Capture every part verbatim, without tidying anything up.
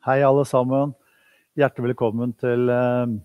Hei alle sammen. Hjertelig velkommen til, eh,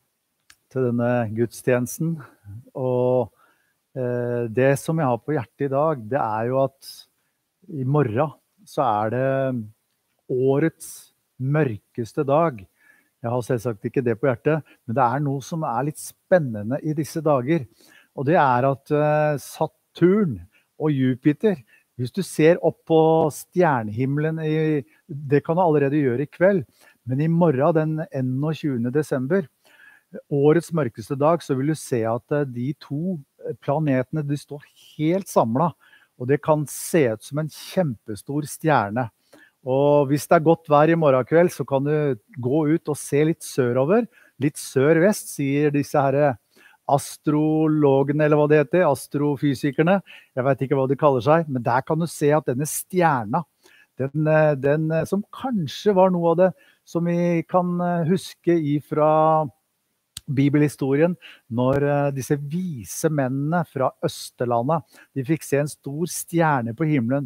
til denne gudstjenesten. Og eh, det som jeg har på hjertet i dag, det er jo at i morgen så er det årets mørkeste dag. Jeg har selvsagt ikke det på hjertet, men det er noe som er litt spennende i disse dager. Og det er at eh, Saturn og Jupiter, hvis du ser opp på stjernehimmelen, i, det kan du allerede gjøre i kveld, men i morgen den enogtjuende desember, årets mørkeste dag, så vil du se at de to planetene de står helt samlet, og det kan se ut som en kjempestor stjerne. Og hvis det er godt vær i morgen kveld, så kan du gå ut og se litt sørover, litt sør-vest, sier disse her astrologene, eller hva det heter, astrofysikerne. Jeg vet ikke hva de kaller seg, men der kan du se at denne stjerna, den, den som kanskje var noe av det som vi kan huske ifra bibelhistorien, når disse vise mennene fra Østerlandet, de fikk se en stor stjerne på himmelen.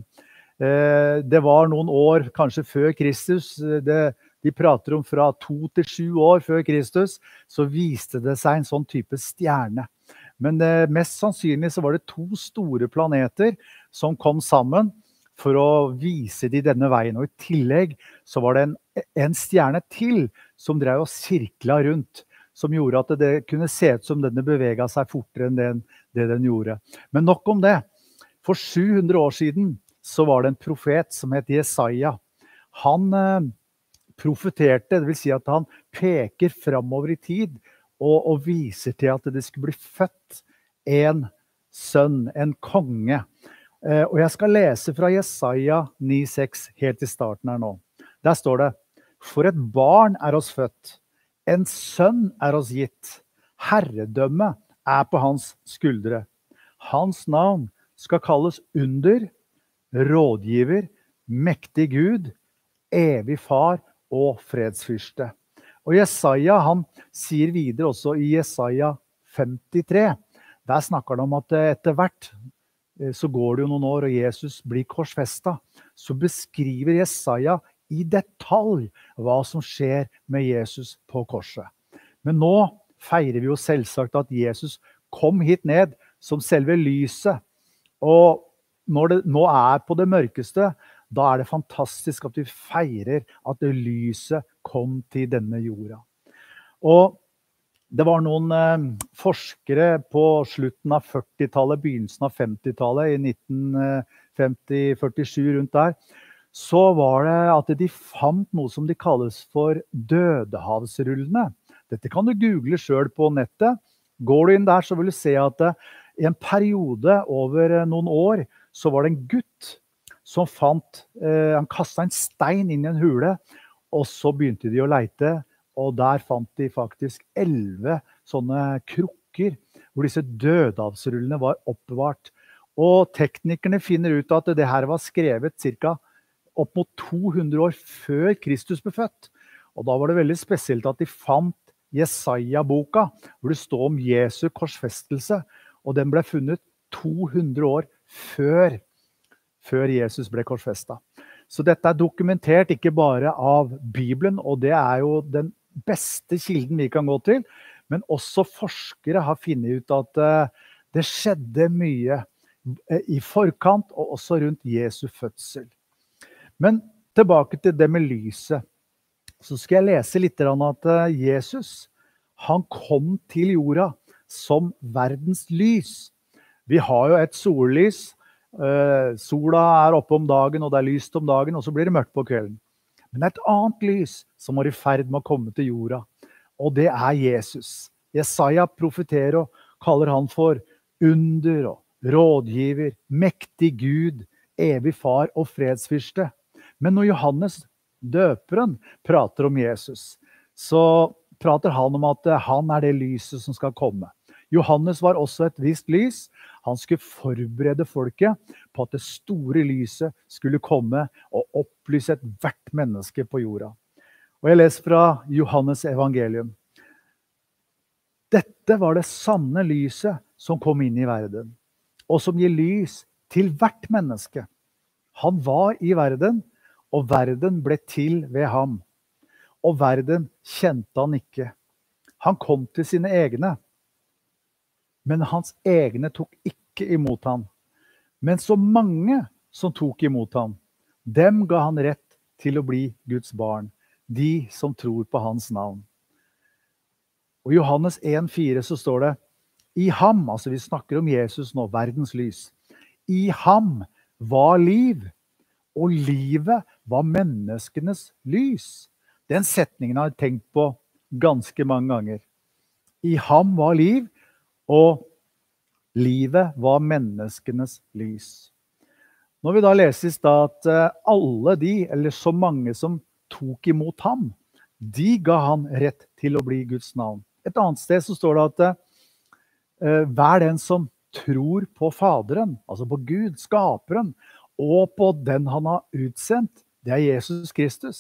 Det var noen år, kanskje før Kristus, det de prater om fra to til sju år før Kristus, så viste det seg en sånn type stjerne. Men eh, mest sannsynlig så var det to store planeter som kom sammen for å vise de denne veien. Og i tillegg så var det en, en stjerne til som drev og sirkla rundt, som gjorde at det kunne se ut som denne beveget seg fortere enn den, det den gjorde. Men nok om det. For sju hundre år siden så var det en profet som het Jesaja. Han eh, profeterte, det vil si at han peker fremover i tid og, og viser til at det skulle bli født en sønn, en konge. Eh, og jeg skal lese fra Jesaja ni seks helt i starten her nå. Der står det: For et barn er oss født, en sønn er oss gitt, herredømme er på hans skuldre. Hans navn skal kalles under, rådgiver, mektig Gud, evig far og fredsfyrste. Og Jesaja, han sier videre også i Jesaja femtitre, der snakker han om at etter hvert, så går det jo noen år, og Jesus blir korsfestet, så beskriver Jesaja i detalj hva som skjer med Jesus på korset. Men nå feirer vi jo selvsagt at Jesus kom hit ned som selve lyset, og når det nå er på det mørkeste, da er det fantastisk at vi feirer at det lyset kom til denne jorda. Og det var noen eh, forskere på slutten av førtitallet, begynnelsen av femtitallet, i nitten femti førtisju rundt der, så var det at de fant noe som de kalles for dødehavsrullene. Dette kan du google selv på nettet. Går du inn der, så vil du se at eh, i en periode over eh, noen år, så var det en gutt som fant, eh, han kastet en stein inn i en hule, og så begynte de å leite, og der fant de faktisk elleve sånne krukker, hvor disse dødehavsrullene var oppbevart. Og teknikerne finner ut at det her var skrevet cirka opp mot to hundre år før Kristus ble født. Og da var det veldig spesielt at de fant Jesaja-boka, hvor det står om Jesu korsfestelse, og den ble funnet to hundre år før før Jesus ble korsfestet. Så dette er dokumentert ikke bare av Bibelen, og det er jo den beste kilden vi kan gå til, men også forskere har funnet ut at uh, det skjedde mye uh, i forkant, og også rundt Jesu fødsel. Men tilbake til det med lyset, så skal jeg lese litt om at uh, Jesus, han kom til jorda som verdens lys. Vi har jo et sollys. Uh, sola er oppe om dagen, og det er lyst om dagen, og så blir det mørkt på kvelden. Men det er et annet lys som var i ferd med å komme til jorda, og det er Jesus. Jesaja profeterer og kaller han for under og rådgiver, mektig Gud, evig far og fredsfyrste. Men når Johannes døperen prater om Jesus, så prater han om at han er det lyset som skal komme. Johannes var også et visst lys. Han skulle forberede folket på at det store lyset skulle komme og opplyse et hvert menneske på jorda. Og jeg leser fra Johannes evangelium. Dette var det sanne lyset som kom inn i verden, og som gir lys til hvert menneske. Han var i verden, og verden ble til ved ham. og verden kjente han ikke. Han kom til sine egne, men hans egne tok ikke imot ham. Men så mange som tok imot ham, dem ga han rett til å bli Guds barn, de som tror på hans navn. Og i Johannes en fire så står det, i ham, altså vi snakker om Jesus nå, verdens lys, i ham var liv, og livet var menneskenes lys. Den setningen har jeg tenkt på ganske mange ganger. I ham var liv, og livet var menneskenes lys. Når vi da leses da at alle de, eller så mange som tok imot ham, de ga han rett til å bli Guds navn. Et annet sted så står det at uh, hver den som tror på Faderen, altså på Gud, skaperen, og på den han har utsendt, det er Jesus Kristus.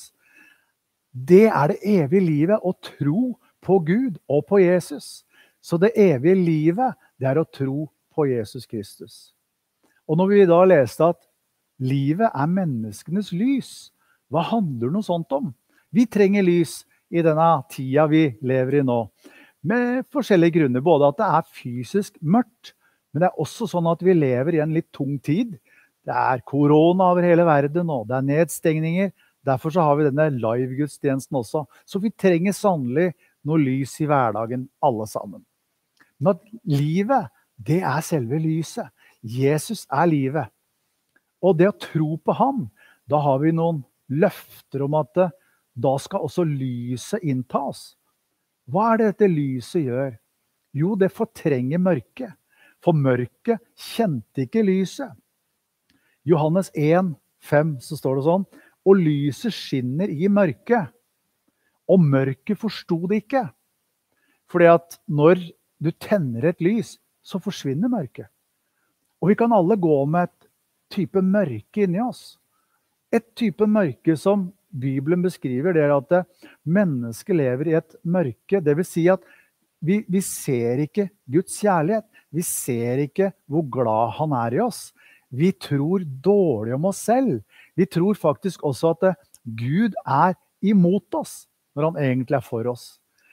Det er det evige livet å tro på Gud og på Jesus. Så det evige livet, det er å tro på Jesus Kristus. Og når vi da leste at livet er menneskenes lys, hva handler noe sånt om? Vi trenger lys i denne tida vi lever i nå, med forskjellige grunner, både at det er fysisk mørkt, men det er også sånn at vi lever i en litt tung tid. Det er korona over hele verden, og det er nedstengninger. Derfor så har vi denne live-gudstjenesten også. Så vi trenger sannelig noe lys i hverdagen, alle sammen. Men at livet, det er selve lyset. Jesus er livet. Og det å tro på ham, da har vi noen løfter om at da skal også lyset innta oss. Hva er det dette lyset gjør? Jo, det fortrenger mørket. For mørket kjente ikke lyset. Johannes en fem så står det sånn, og lyset skinner i mørket, og mørket forstod det ikke. Fordi at når du tenner et lys, så forsvinner mørket. Og vi kan alle gå med et type mørke inni oss. Et type mørke som Bibelen beskriver, det er at mennesket lever i et mørke. Det vil si at vi, vi ser ikke Guds kjærlighet. Vi ser ikke hvor glad han er i oss. Vi tror dårlig om oss selv. Vi tror faktisk også at Gud er imot oss, når han egentlig er for oss.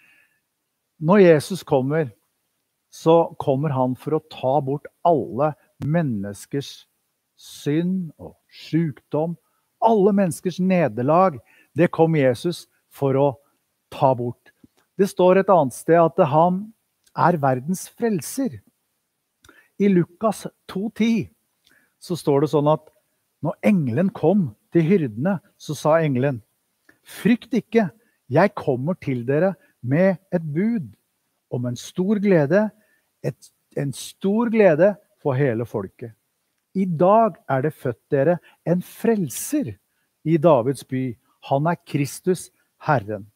Når Jesus kommer, så kommer han for å ta bort alle menneskers synd og sykdom, alle menneskers nederlag. Det kom Jesus for å ta bort. Det står et annet sted at han er verdens frelser. I Lukas to ti så står det sånn at når engelen kom til hyrdene, så sa engelen, frykt ikke, jeg kommer til dere med et bud om en stor glede, et, en stor glede for hele folket. I dag er det født dere en frelser i Davids by. Han er Kristus, Herren.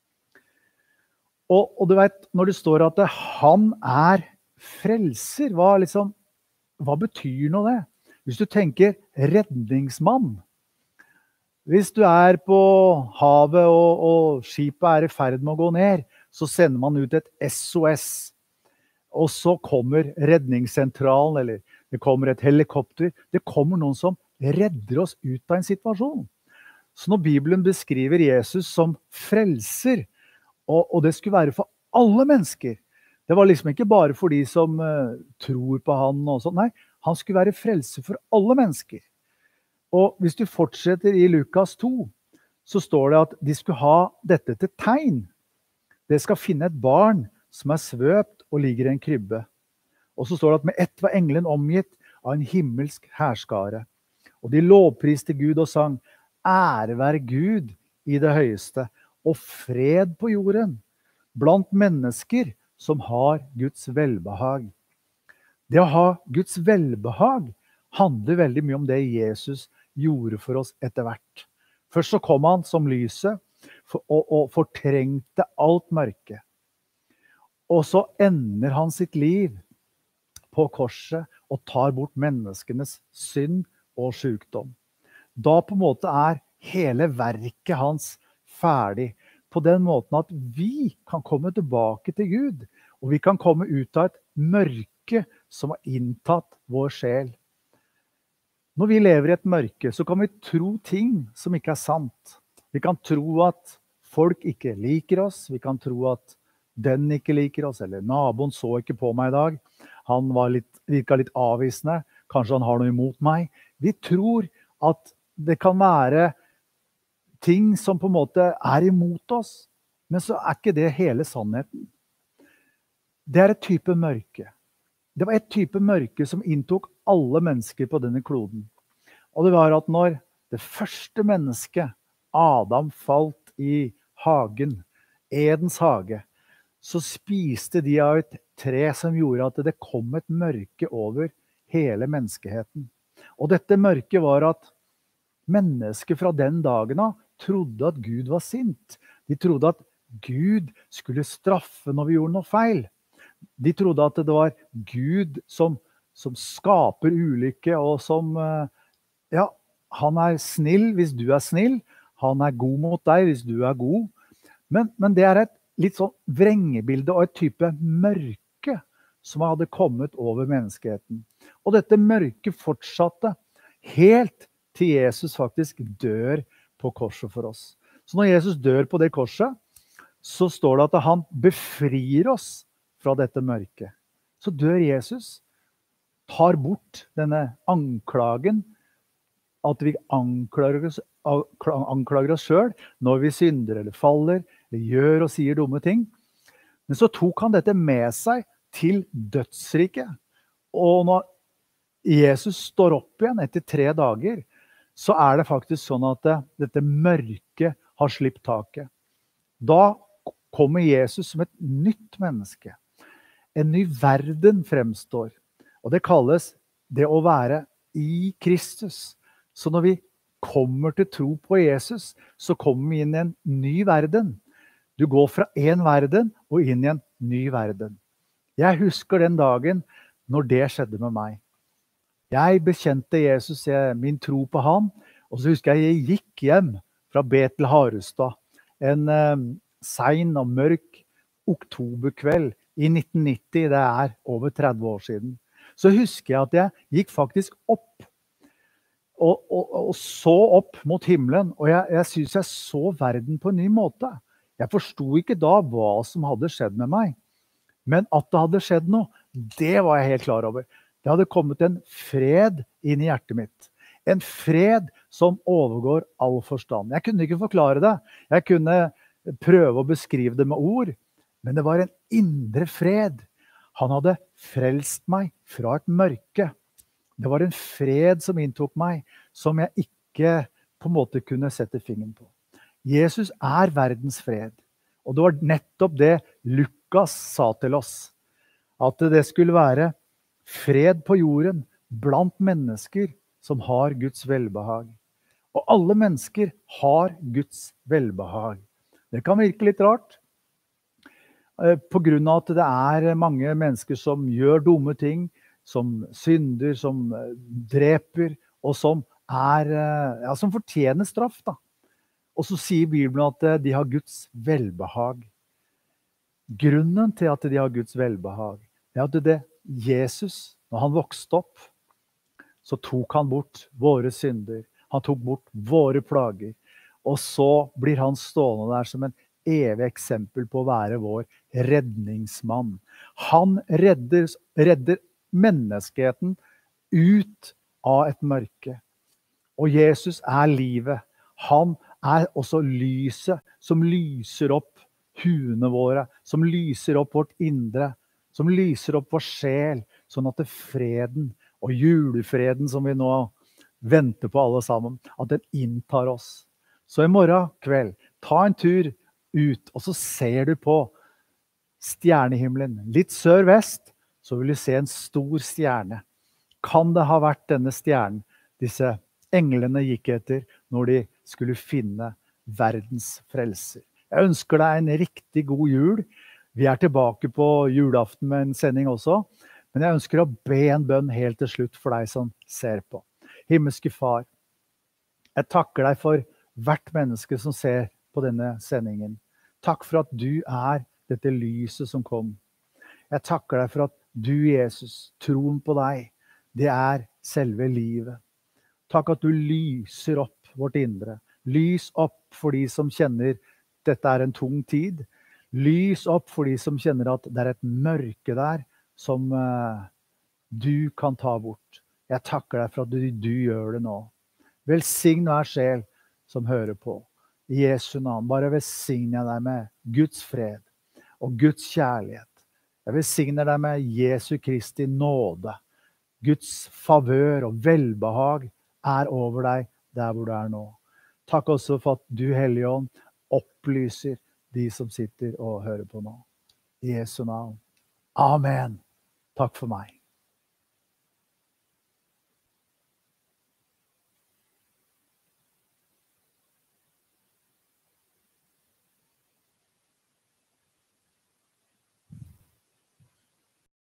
Og, og du vet, når det står at han er frelser, hva, liksom, hva betyr nå det? Hvis du tenker redningsmann, hvis du er på havet og, og skipet er i ferd med å gå ned, så sender man ut et S O S. Og så kommer redningssentralen, eller det kommer et helikopter. Det kommer noen som redder oss ut av en situasjon. Så når Bibelen beskriver Jesus som frelser, og, og det skulle være for alle mennesker, det var liksom ikke bare for de som uh, tror på han og sånt, nei, han skulle være frelser for alle mennesker. Og hvis du fortsetter i Lukas to, så står det at de skulle ha dette til tegn. De skal finne et barn som er svøpt og ligger i en krybbe. Og så står det at med ett var engelen omgitt av en himmelsk herskare. Og de lovpriste Gud og sang, ære være Gud i det høyeste, og fred på jorden, blant mennesker som har Guds velbehag. Det å ha Guds velbehag handler veldig mye om det Jesus gjorde for oss etter hvert. Først så kom han som lyset for, og, og fortrengte alt mørke. Og så ender han sitt liv på korset og tar bort menneskenes synd og sykdom. Da på en måte er hele verket hans ferdig, på den måten at vi kan komme tilbake til Gud, og vi kan komme ut av et mørke som har inntatt vår sjel. Når vi lever i et mørke, så kan vi tro ting som ikke er sant. Vi kan tro at folk ikke liker oss. Vi kan tro at den ikke liker oss, eller naboen så ikke på meg i dag. Han var litt, virket litt avvisende. Kanskje han har noe imot meg. Vi tror at det kan være ting som på en måte er imot oss, men så er ikke det hele sannheten. Det er et type mørke. Det var et type mørke som inntok alle mennesker på denne kloden. Og det var at når det første mennesket, Adam, falt i hagen, Edens hage, så spiste de av et tre som gjorde at det kom et mørke over hele menneskeheten. Og dette mørket var at mennesker fra den dagen av trodde at Gud var sint. De trodde at Gud skulle straffe når vi gjorde noe feil. De trodde at det var Gud som, som skaper ulykke, og som, ja, han er snill hvis du er snill, han er god mot deg hvis du er god. Men, men det er et litt sånn vrengebilde og et type mørke som hadde kommet over menneskeheten. Og dette mørket fortsatte helt til Jesus faktisk dør på korset for oss. Så når Jesus dør på det korset, så står det at han befrir oss fra dette mørket. Så dør Jesus, tar bort denne anklagen, at vi anklager oss, anklager oss selv når vi synder eller faller, eller gjør og sier dumme ting. Men så tok han dette med seg til dødsriket. Og når Jesus står opp igjen etter tre dager, så er det faktisk sånn at det, dette mørket har slippet taket. Da kommer Jesus som et nytt menneske. En ny verden fremstår. Og det kalles det å være i Kristus. Så når vi kommer til tro på Jesus, så kommer vi inn i en ny verden. Du går fra en verden og inn i en ny verden. Jeg husker den dagen når det skjedde med meg. Jeg bekjente Jesus, jeg, min tro på han, og så husker jeg jeg gikk hjem fra Betel Harestad en eh, sen og mørk oktoberkveld i nitten nitti, det er over tretti år siden. Så husker jeg at jeg gikk faktisk opp og, og, og så opp mot himmelen, og jeg, jeg synes jeg så verden på en ny måte. Jeg forstod ikke da hva som hadde skjedd med meg, men at det hadde skjedd noe, det var jeg helt klar over. Det hadde kommet en fred inn i hjertet mitt. En fred som overgår all forstand. Jeg kunne ikke forklare det. Jeg kunne prøve å beskrive det med ord, men det var en indre fred. Han hadde frelst meg fra et mørke. Det var en fred som inntok meg, som jeg ikke på en måte kunne sette fingeren på. Jesus er verdens fred. Og det var nettopp det Lukas sa til oss. At det skulle være fred på jorden blant mennesker som har Guds velbehag. Og alle mennesker har Guds velbehag. Det kan virke litt rart. På grunn av at det er mange mennesker som gjør dumme ting, som synder, som dreper, og som, er, ja, som fortjener straff. Da. Og så sier Bibelen at de har Guds velbehag. Grunnen til at de har Guds velbehag, er at det Jesus, når han vokste opp, så tok han bort våre synder. Han tok bort våre plager. Og så blir han stående der som en evig eksempel på å være vår redningsmann. Han redder, redder menneskeheten ut av et mørke. Og Jesus er livet. Han er også lyset som lyser opp huene våre, som lyser opp vårt indre, som lyser opp vår sjel, sånn at det freden og julefreden som vi nå venter på alle sammen, at den inntar oss. Så i morgen kveld, ta en tur ut, og så ser du på stjernehimmelen. Litt sør-vest, så vil du se en stor stjerne. Kan det ha vært denne stjernen disse englene gikk etter når de skulle finne verdens frelser? Jeg ønsker deg en riktig god jul. Vi er tilbake på julaften med en sending også, men jeg ønsker å be en bønn helt til slutt for deg som ser på. Himmelske Far, jeg takker deg for hvert menneske som ser på denne sendingen. Takk for at du er dette lyset som kom. Jeg takker deg for at du, Jesus, troen på deg, det er selve livet. Takk at du lyser opp vårt indre. Lys opp for de som kjenner dette er en tung tid. Lys opp for de som kjenner at det er et mørke der som uh, du kan ta bort. Jeg takker deg for at du, du gjør det nå. Velsign hver sjel som hører på. I Jesu navn, bare velsigner jeg deg med Guds fred og Guds kjærlighet. Jeg velsigner deg med Jesu Kristi nåde. Guds favør og velbehag er over deg der hvor du er nå. Takk også for at du, Hellige Ånd, opplyser de som sitter og hører på nå. I Jesu navn. Amen. Takk for meg.